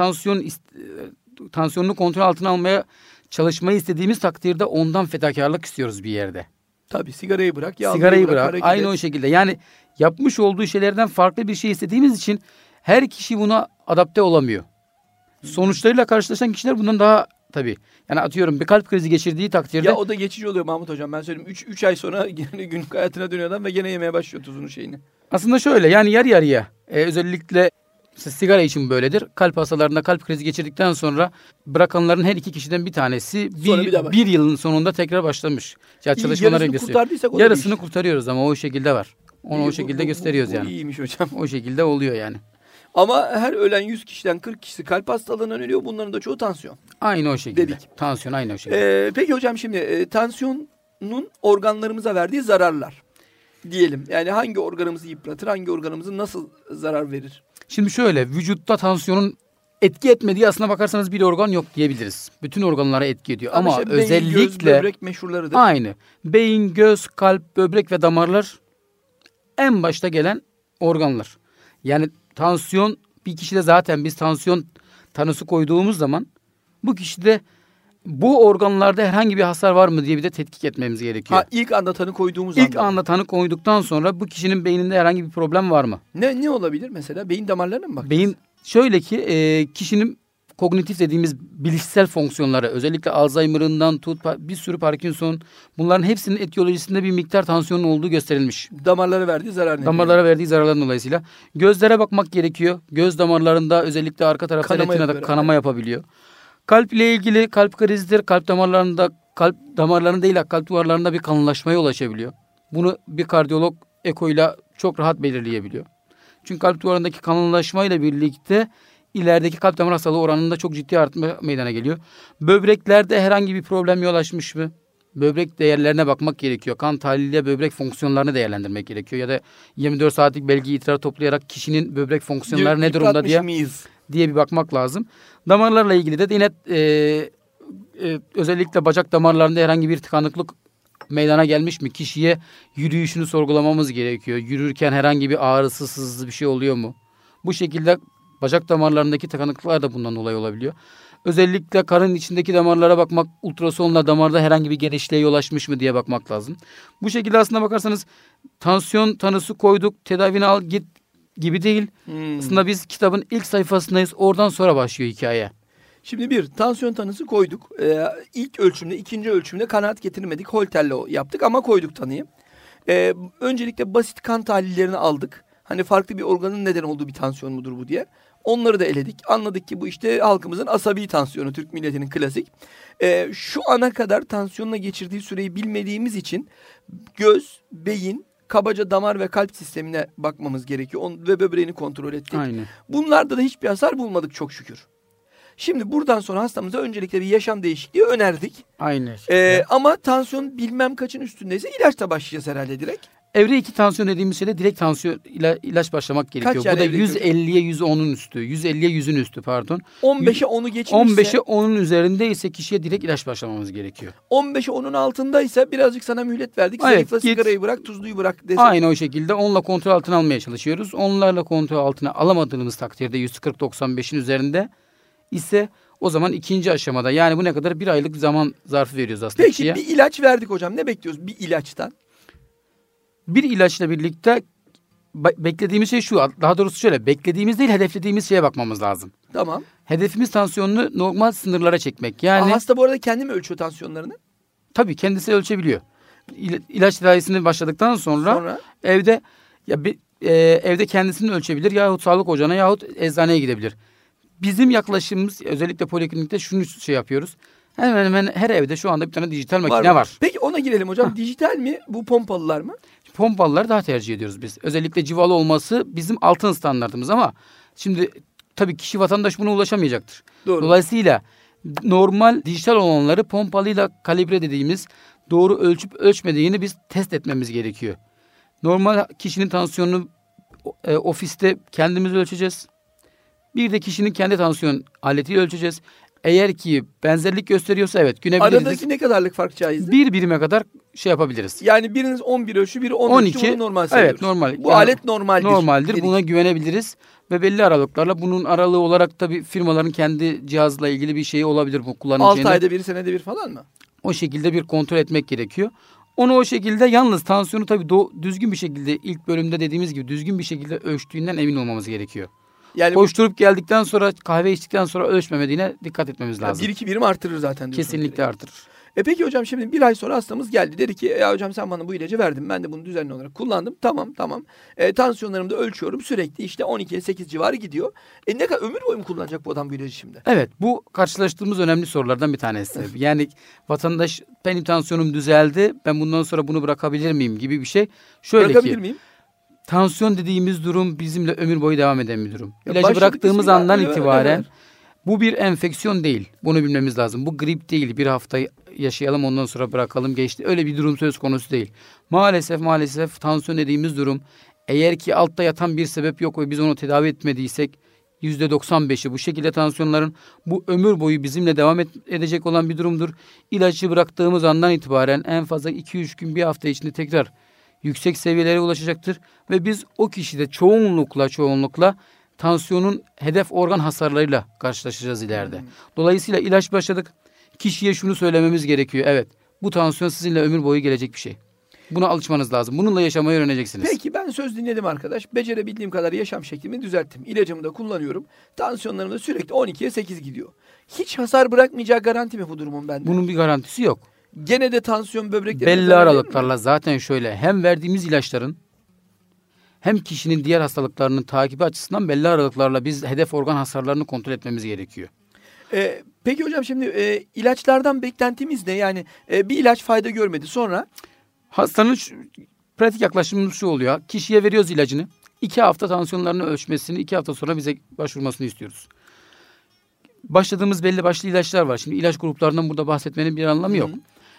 tansiyonunu kontrol altına almaya çalışmayı istediğimiz takdirde ondan fedakarlık istiyoruz bir yerde. Tabii sigarayı bırak, yağlıyı Sigarayı bırak. hareket Aynı et. o şekilde. Yani yapmış olduğu şeylerden farklı bir şey istediğimiz için her kişi buna adapte olamıyor. Sonuçlarıyla karşılaşan kişiler bundan daha tabii. Yani atıyorum bir kalp krizi geçirdiği takdirde Ya o da geçici oluyor Mahmut Hocam, ben söyleyeyim. 3 ay sonra gene günlük hayatına dönüyor adam ve gene yemeye başlıyor tuzunu şeyini. aslında şöyle yani yarı yarıya özellikle sigara için böyledir. Kalp hastalarında kalp krizi geçirdikten sonra bırakanların her iki kişiden bir tanesi Sonra bir daha bir yılın sonunda tekrar başlamış. Ya çalışmalara yarısını gösteriyor. kurtardıysak o da Yarısını bir iş. kurtarıyoruz ama o şekilde var. Onu İyi, o şekilde gösteriyoruz bu yani. iyiymiş hocam. O şekilde oluyor yani. Ama her ölen 100 kişiden 40 kişisi kalp hastalığından ölüyor. Bunların da çoğu tansiyon. Aynı o şekilde. Dedik. Tansiyon aynı o şekilde. Peki hocam, şimdi tansiyonun organlarımıza verdiği zararlar diyelim. Yani hangi organımızı yıpratır, hangi organımızı nasıl zarar verir? Şimdi şöyle vücutta tansiyonun etki etmediği aslına bakarsanız bir organ yok diyebiliriz. Bütün organlara etki ediyor ama işte beyin, özellikle göz, böbrek meşhurlarıdır. aynı. Beyin, göz, kalp, böbrek ve damarlar en başta gelen organlar. Yani tansiyon bir kişide zaten biz tansiyon tanısı koyduğumuz zaman bu kişide bu organlarda herhangi bir hasar var mı diye bir de tetkik etmemiz gerekiyor. Ha, ilk anda tanı koyduğumuz İlk anda tanı koyduktan sonra bu kişinin beyninde herhangi bir problem var mı? Ne olabilir mesela? Beyin damarlarına mı bakacağız? Beyin şöyle ki kişinin kognitif dediğimiz bilişsel fonksiyonları, özellikle Alzheimer'ından tut bir sürü Parkinson, bunların hepsinin etiyolojisinde bir miktar tansiyonun olduğu gösterilmiş. Damarlara verdiği zarar nedeniyle. Damarlara verdiği zararların dolayısıyla. Gözlere bakmak gerekiyor. Göz damarlarında özellikle arka tarafta retinada kanama yapabiliyor. Kalp ile ilgili kalp krizidir. Kalp damarlarında değil, kalp duvarlarında bir kalınlaşmaya ulaşabiliyor. Bunu bir kardiyolog ekoyla çok rahat belirleyebiliyor. Çünkü kalp duvarındaki kalınlaşmayla birlikte ilerideki kalp damar hastalığı oranında çok ciddi artma meydana geliyor. Böbreklerde herhangi bir problem yol açmış mı? Böbrek değerlerine bakmak gerekiyor. Kan tahliliyle böbrek fonksiyonlarını değerlendirmek gerekiyor. Ya da 24 saatlik belge idrar toplayarak kişinin böbrek fonksiyonları ne durumda diye bir bakmak lazım. Damarlarla ilgili de yine özellikle bacak damarlarında herhangi bir tıkanıklık meydana gelmiş mi? Kişiye yürüyüşünü sorgulamamız gerekiyor. Yürürken herhangi bir ağrısı, sızlı bir şey oluyor mu? Bu şekilde bacak damarlarındaki tıkanıklıklar da bundan dolayı olabiliyor. Özellikle karın içindeki damarlara bakmak, ultrasonla damarda herhangi bir genişliğe yol açmış mı diye bakmak lazım. Bu şekilde aslında bakarsanız tansiyon tanısı koyduk, tedavini al git gibi değil. Aslında biz kitabın ilk sayfasındayız. Oradan sonra başlıyor hikaye. Şimdi bir tansiyon tanısı koyduk. İlk ölçümde, ikinci ölçümde kanaat getirmedik. Holter'le yaptık ama koyduk tanıyı. Öncelikle basit kan tahlillerini aldık. Hani farklı bir organın neden olduğu bir tansiyon mudur bu diye. Onları da eledik. Anladık ki bu işte halkımızın asabi tansiyonu, Türk milletinin klasik. Şu ana kadar tansiyonla geçirdiği süreyi bilmediğimiz için göz, beyin, kabaca damar ve kalp sistemine bakmamız gerekiyor. Ve böbreğini kontrol ettik. Aynen. Bunlarda da hiçbir hasar bulmadık çok şükür. Şimdi buradan sonra hastamıza öncelikle bir yaşam değişikliği önerdik. Aynen. Ama tansiyon bilmem kaçın üstündeyse ilaçla başlayacağız herhalde direkt. Evre 2 tansiyon dediğimiz şeyde direkt tansiyon ilaç başlamak gerekiyor. Kaç yani bu da 150'ye 110'un üstü. 150'ye 100'ün üstü pardon. 15'e 10'u geçmişse. 15'e 10'un üzerinde ise kişiye direkt ilaç başlamamız gerekiyor. 15'e 10'un altındaysa birazcık sana mühlet verdik. Evet, Zayıfla, sigarayı bırak, tuzluyu bırak desek. Aynı o şekilde onunla kontrol altına almaya çalışıyoruz. Onlarla kontrol altına alamadığımız takdirde 140-95'in üzerinde ise o zaman ikinci aşamada, yani bu ne kadar, bir aylık zaman zarfı veriyoruz aslında kişiye. Peki bir ilaç verdik hocam. Ne bekliyoruz bir ilaçtan? Bir ilaçla birlikte beklediğimiz şey şu. Daha doğrusu şöyle, beklediğimiz değil, hedeflediğimiz şeye bakmamız lazım. Tamam. Hedefimiz tansiyonunu normal sınırlara çekmek. Yani hasta bu arada kendi mi ölçüyor tansiyonlarını? Tabii kendisi ölçebiliyor. İlaç tedavisini başladıktan sonra evde evde kendisini ölçebilir, yahut sağlık ocağına yahut eczaneye gidebilir. Bizim yaklaşımımız özellikle poliklinikte şunu yapıyoruz. Hemen hemen her evde şu anda bir tane dijital makine var. Peki ona girelim hocam. Dijital mi? Bu pompalılar mı? Pompalıları daha tercih ediyoruz biz. Özellikle civalı olması bizim altın standartımız ama şimdi tabii kişi, vatandaş buna ulaşamayacaktır. Doğru. Dolayısıyla normal dijital olanları pompalıyla kalibre dediğimiz, doğru ölçüp ölçmediğini biz test etmemiz gerekiyor. Normal kişinin tansiyonunu ofiste kendimiz ölçeceğiz. Bir de kişinin kendi tansiyon aletiyle ölçeceğiz. Eğer ki benzerlik gösteriyorsa evet günebiliriz. Aradaki ne kadarlık fark caizdir? Bir birime kadar yapabiliriz. Yani biriniz 11 ölçü, biri 10 ölçü, bunu normal sayıyoruz. Evet, normal. Bu alet normaldir. Normaldir. Dedik. Buna güvenebiliriz ve belli aralıklarla, bunun aralığı olarak tabii firmaların kendi cihazla ilgili bir şeyi olabilir bu kullanıcının. 6 ayda bir, senede bir falan mı? O şekilde bir kontrol etmek gerekiyor. Onu o şekilde, yalnız tansiyonu tabii düzgün bir şekilde, ilk bölümde dediğimiz gibi düzgün bir şekilde ölçtüğünden emin olmamız gerekiyor. Yani koşturup geldikten sonra, kahve içtikten sonra ölçmemediğine dikkat etmemiz lazım. 1-2 birim artırır zaten. Kesinlikle artırır. Peki hocam, şimdi bir ay sonra hastamız geldi. Dedi ki ya hocam sen bana bu ilacı verdin. Ben de bunu düzenli olarak kullandım. Tamam. Tansiyonlarımı da ölçüyorum. Sürekli işte 12'ye 8 civarı gidiyor. Ne kadar ömür boyu mu kullanacak bu adam bu ilacı şimdi? Evet, bu karşılaştığımız önemli sorulardan bir tanesi. Yani vatandaş, benim tansiyonum düzeldi, ben bundan sonra bunu bırakabilir miyim gibi bir şey. Şöyle bırakabilir miyim? Tansiyon dediğimiz durum bizimle ömür boyu devam eden bir durum. İlacı bıraktığımız andan itibaren bu bir enfeksiyon değil. Bunu bilmemiz lazım. Bu grip değil. Bir hafta yaşayalım ondan sonra bırakalım geçti. Öyle bir durum söz konusu değil. Maalesef tansiyon dediğimiz durum, eğer ki altta yatan bir sebep yok ve biz onu tedavi etmediysek, %95'i bu şekilde tansiyonların bu ömür boyu bizimle devam edecek olan bir durumdur. İlacı bıraktığımız andan itibaren en fazla 2-3 gün, bir hafta içinde tekrar yüksek seviyelere ulaşacaktır. Ve biz o kişide çoğunlukla tansiyonun hedef organ hasarlarıyla karşılaşacağız ileride. Dolayısıyla ilaç başladık. Kişiye şunu söylememiz gerekiyor. Evet, bu tansiyon sizinle ömür boyu gelecek bir şey. Buna alışmanız lazım. Bununla yaşamayı öğreneceksiniz. Peki ben söz dinledim arkadaş. Becerebildiğim kadar yaşam şeklimi düzelttim. İlacımı da kullanıyorum. Tansiyonlarım da sürekli 12'ye 8 gidiyor. Hiç hasar bırakmayacağı garanti mi bu durumun bende? Bunun bir garantisi yok. Gene de tansiyon böbreklerinde Belli aralıklarla zaten şöyle hem verdiğimiz ilaçların hem kişinin diğer hastalıklarının takibi açısından belli aralıklarla biz hedef organ hasarlarını kontrol etmemiz gerekiyor. Peki hocam şimdi ilaçlardan beklentimiz ne? Yani bir ilaç fayda görmedi sonra? Hastanın pratik yaklaşımımız şu oluyor. Kişiye veriyoruz ilacını. 2 hafta tansiyonlarını ölçmesini, 2 hafta sonra bize başvurmasını istiyoruz. Başladığımız belli başlı ilaçlar var. Şimdi ilaç gruplarından burada bahsetmenin bir anlamı yok.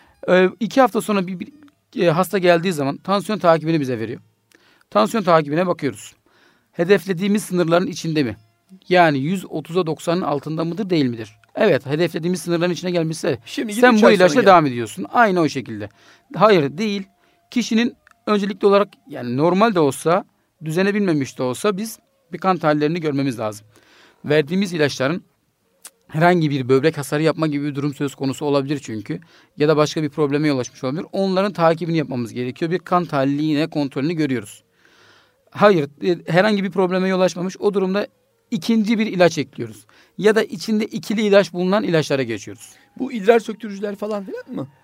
2 hafta sonra bir hasta geldiği zaman tansiyon takibini bize veriyor. Tansiyon takibine bakıyoruz. Hedeflediğimiz sınırların içinde mi? Yani 130'a 90'ın altında mıdır değil midir? Evet, hedeflediğimiz sınırların içine gelmişse şimdi sen bu ilaçla devam ediyorsun. Aynı o şekilde. Hayır değil. Kişinin öncelikli olarak yani normal de olsa, düzene binmemiş de olsa biz bir kan tahlillerini görmemiz lazım. Verdiğimiz ilaçların herhangi bir böbrek hasarı yapma gibi bir durum söz konusu olabilir çünkü. Ya da başka bir probleme yol açmış olabilir. Onların takibini yapmamız gerekiyor. Bir kan tahlili yine kontrolünü görüyoruz. Hayır, herhangi bir probleme yol açmamış. O durumda ikinci bir ilaç ekliyoruz. Ya da içinde ikili ilaç bulunan ilaçlara geçiyoruz. Bu idrar söktürücüler falan filan mı?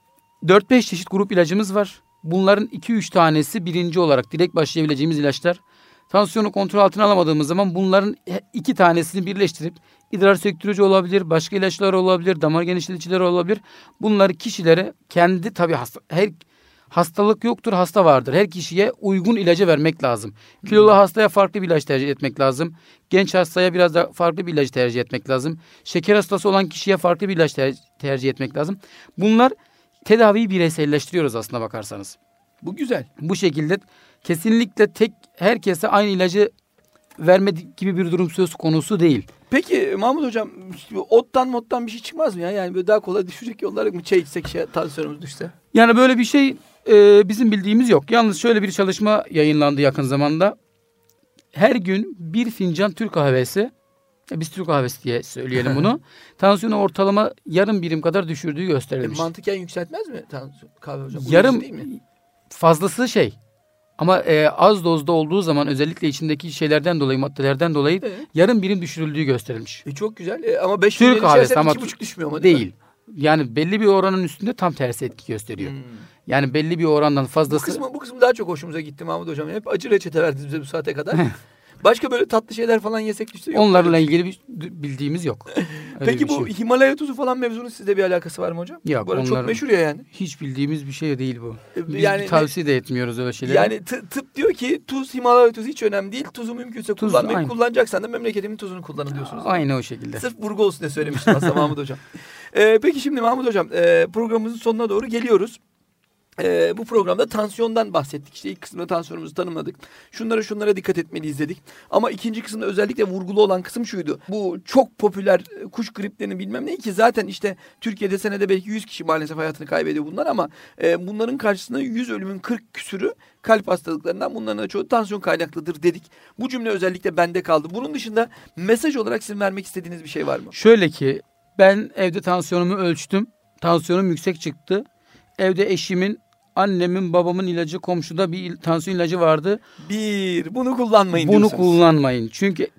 4-5 çeşit grup ilacımız var. Bunların 2-3 tanesi birinci olarak direkt başlayabileceğimiz ilaçlar. Tansiyonu kontrol altına alamadığımız zaman bunların 2 tanesini birleştirip idrar söktürücü olabilir, başka ilaçlar olabilir, damar genişleticileri olabilir. Bunları kişilere kendi tabii her hastalık yoktur, hasta vardır. Her kişiye uygun ilacı vermek lazım. Kilolu hastaya farklı bir ilaç tercih etmek lazım. Genç hastaya biraz da farklı bir ilacı tercih etmek lazım. Şeker hastası olan kişiye farklı bir ilaç tercih etmek lazım. Bunlar tedaviyi bireyselleştiriyoruz aslına bakarsanız. Bu güzel. Bu şekilde kesinlikle herkese aynı ilacı verme gibi bir durum söz konusu değil. Peki Mahmut Hocam ottan bir şey çıkmaz mı ya? Yani böyle daha kolay düşecek yollara mı çay içsek tansiyonumuz düşse? Yani böyle bir şey bizim bildiğimiz yok. Yalnız şöyle bir çalışma yayınlandı yakın zamanda. Her gün bir fincan Türk kahvesi, biz Türk kahvesi diye söyleyelim bunu, tansiyonu ortalama yarım birim kadar düşürdüğü gösterilmiş. Mantıken yükseltmez mi tansiyon kahve hocam? Yarım değil mi? Fazlası ama az dozda olduğu zaman özellikle içindeki şeylerden dolayı, maddelerden dolayı yarım birim düşürüldüğü gösterilmiş. Çok güzel ama 5 Türk kahvesi ama 2,5 düşmüyor mu? Değil. Yani belli bir oranın üstünde tam tersi etki gösteriyor. Yani belli bir orandan fazlası. Bu kısmı daha çok hoşumuza gitti Mahmut Hocam. Hep acı reçete verdiniz bize bu saate kadar. Başka böyle tatlı şeyler falan yesek düşse yok. Onlarla ilgili bir bildiğimiz yok. Peki bu Himalaya tuzu falan mevzunun sizde bir alakası var mı hocam? Yok. Bu çok meşhur ya yani. Hiç bildiğimiz bir şey değil bu. Biz yani tavsiye de etmiyoruz öyle şeyleri. Yani tıp diyor ki Himalaya tuzu hiç önemli değil. Tuzu mümkünse kullanmayın. Kullanacaksan da memleketimin tuzunu kullanın diyorsunuz. Aynı o şekilde. Sırf vurgu olsun diye söylemiştim aslında Mahmut Hocam. Peki şimdi Mahmut Hocam programımızın sonuna doğru geliyoruz. Bu programda tansiyondan bahsettik. İşte ilk kısımda tansiyonumuzu tanımladık. Şunlara dikkat etmeliyiz dedik. Ama ikinci kısımda özellikle vurgulu olan kısım şuydu. Bu çok popüler kuş griplerini bilmem ne ki zaten işte Türkiye'de senede belki 100 kişi maalesef hayatını kaybediyor bunlar ama bunların karşısında 100 ölümün 40 küsürü kalp hastalıklarından, bunların da çoğu tansiyon kaynaklıdır dedik. Bu cümle özellikle bende kaldı. Bunun dışında mesaj olarak sizin vermek istediğiniz bir şey var mı? Şöyle ki ben evde tansiyonumu ölçtüm. Tansiyonum yüksek çıktı. Evde eşimin, annemin, babamın ilacı, komşuda bir tansiyon ilacı vardı. Bunu kullanmayın Bunu diyorsunuz. kullanmayın. Çünkü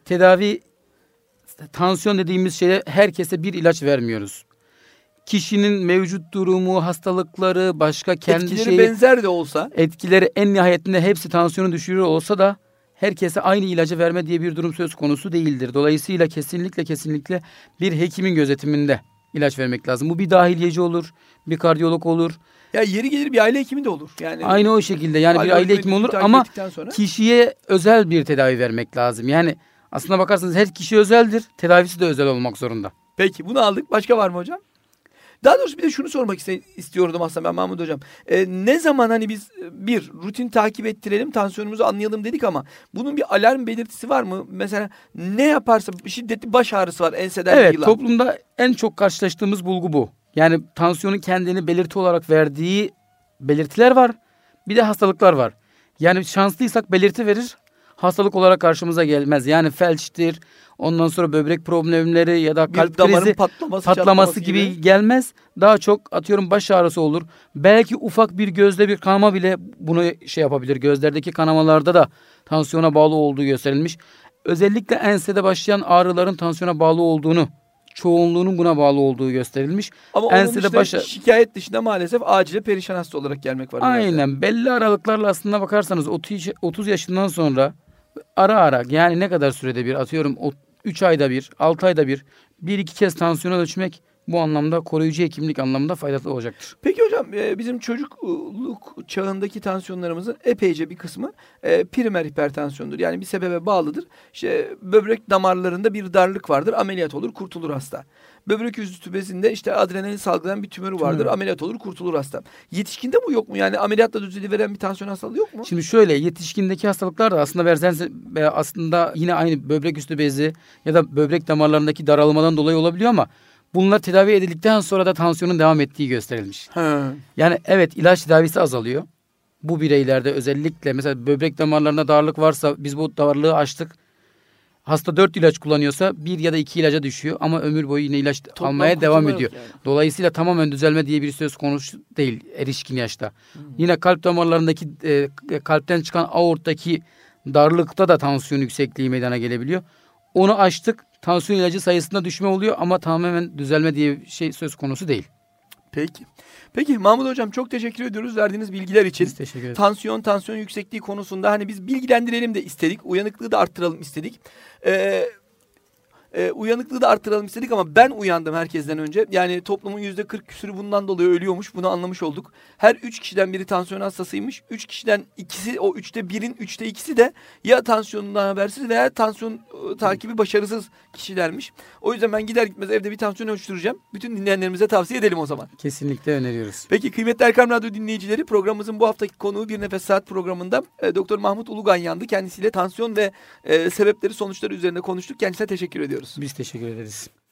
tansiyon dediğimiz şeye herkese bir ilaç vermiyoruz. Kişinin mevcut durumu, hastalıkları, başka kendi etkileri benzer de olsa. Etkileri en nihayetinde hepsi tansiyonu düşürüyor olsa da herkese aynı ilacı verme diye bir durum söz konusu değildir. Dolayısıyla kesinlikle bir hekimin gözetiminde ilaç vermek lazım. Bu bir dahiliyeci olur, bir kardiyolog olur. Ya yeri gelir bir aile hekimi de olur. Yani aynı o şekilde yani bir aile hekimi olur ama kişiye özel bir tedavi vermek lazım. Yani aslına bakarsanız her kişi özeldir. Tedavisi de özel olmak zorunda. Peki bunu aldık. Başka var mı hocam? Daha doğrusu bir de şunu sormak istiyordum aslında ben Mahmut Hocam. Ne zaman hani biz bir rutin takip ettirelim, tansiyonumuzu anlayalım dedik ama bunun bir alarm belirtisi var mı? Mesela ne yaparsa şiddetli baş ağrısı var enseden yılan. Evet, toplumda en çok karşılaştığımız bulgu bu. Yani tansiyonun kendini belirti olarak verdiği belirtiler var. Bir de hastalıklar var. Yani şanslıysak belirti verir. hastalık olarak karşımıza gelmez. Yani felçtir, ondan sonra böbrek problemleri ya da kalp damarın krizi patlaması gibi gelmez. Daha çok atıyorum baş ağrısı olur. Belki ufak bir gözde bir kanama bile bunu şey yapabilir. Gözlerdeki kanamalarda da tansiyona bağlı olduğu gösterilmiş. Özellikle ensede başlayan ağrıların tansiyona bağlı olduğunu, çoğunluğunun buna bağlı olduğu gösterilmiş. Ama onun dışında şikayet dışında maalesef acile perişan hasta olarak gelmek var. Aynen. Belli aralıklarla aslında bakarsanız 30 yaşından sonra ara yani ne kadar sürede bir atıyorum 3 ayda bir, 6 ayda bir, 1-2 kez tansiyon ölçmek bu anlamda koruyucu hekimlik anlamında faydalı olacaktır. Peki hocam bizim çocukluk çağındaki tansiyonlarımızın epeyce bir kısmı primer hipertansiyondur. Yani bir sebebe bağlıdır. İşte böbrek damarlarında bir darlık vardır. Ameliyat olur, kurtulur hasta. Böbrek üstü bezinde işte adrenalin salgılayan bir tümörü vardır. Ameliyat olur, kurtulur hasta. Yetişkinde bu yok mu? Yani ameliyatla düzeliveren bir tansiyon hastalığı yok mu? Şimdi şöyle, yetişkindeki hastalıklar da aslında yine aynı böbrek üstü bezi ya da böbrek damarlarındaki daralmadan dolayı olabiliyor ama bunlar tedavi edildikten sonra da tansiyonun devam ettiği gösterilmiş. Yani evet, ilaç tedavisi azalıyor. Bu bireylerde özellikle mesela böbrek damarlarında darlık varsa biz bu darlığı açtık. Hasta 4 ilaç kullanıyorsa 1 ya da 2 ilaca düşüyor ama ömür boyu yine ilaç almaya devam ediyor. Yani. Dolayısıyla tamamen düzelme diye bir söz konusu değil erişkin yaşta. Yine kalp damarlarındaki kalpten çıkan aorttaki darlıkta da tansiyon yüksekliği meydana gelebiliyor. Onu açtık, tansiyon ilacı sayısında düşme oluyor ama tamamen düzelme diye bir şey söz konusu değil. Peki Mahmut Hocam, çok teşekkür ediyoruz verdiğiniz bilgiler için. Biz teşekkür ederiz. Tansiyon yüksekliği konusunda hani biz bilgilendirelim de istedik. Uyanıklığı da arttıralım istedik. Uyanıklığı da arttıralım istedik ama ben uyandım herkesten önce. Yani toplumun %40 küsürü bundan dolayı ölüyormuş. Bunu anlamış olduk. Her 3 kişiden biri tansiyon hastasıymış. 3 kişiden ikisi, o 3'te 1'in 3'te 2'si de ya tansiyonundan habersiz veya tansiyon takibi başarısız kişilermiş. O yüzden ben gider gitmez evde bir tansiyon ölçtüreceğim. Bütün dinleyenlerimize tavsiye edelim o zaman. Kesinlikle öneriyoruz. Peki kıymetli Erkam Radyo dinleyicileri, programımızın bu haftaki konuğu Bir Nefes Saat programında Doktor Mahmut Uluganyan'dı. Kendisiyle tansiyon ve sebepleri, sonuçları üzerine konuştuk. Kendisine teşekkür ediyoruz. Biz teşekkür ederiz.